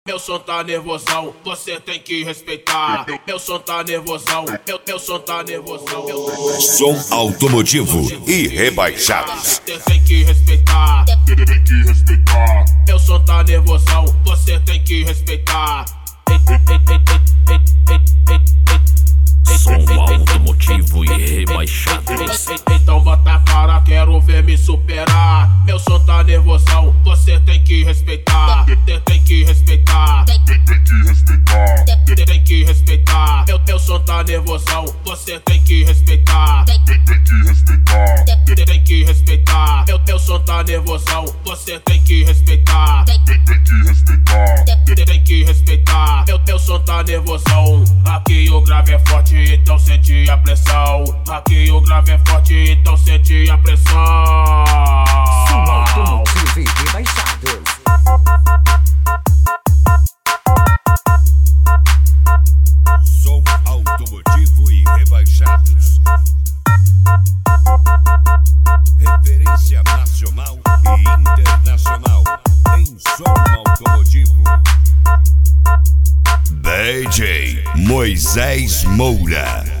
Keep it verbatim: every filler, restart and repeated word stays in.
Meu som tá nervosão, você tem que respeitar. Meu som tá nervosão, meu, meu som tá nervosão. Meu... Som automotivo e rebaixados. Você tem que respeitar, tem que respeitar. Meu som tá nervosão, você tem que respeitar. Som automotivo e rebaixados. Então bota a cara, quero ver me superar. Meu som tá nervosão, você tem que respeitar. Tem que respeitar, tem que respeitar, tem que respeitar. Meu, meu som tá nervosão, você tem que respeitar. Tem que respeitar, tem que respeitar. Meu, meu som tá nervosão, você tem que respeitar. Tem que respeitar, tem que respeitar. Meu, meu som tá nervosão. Aqui o grave é forte, então sente a pressão. Aqui o grave é forte, então sente a pressão. Som automotivo e rebaixados. Som automotivo e rebaixados. Referência nacional e internacional em som automotivo. D J Moisés Moura.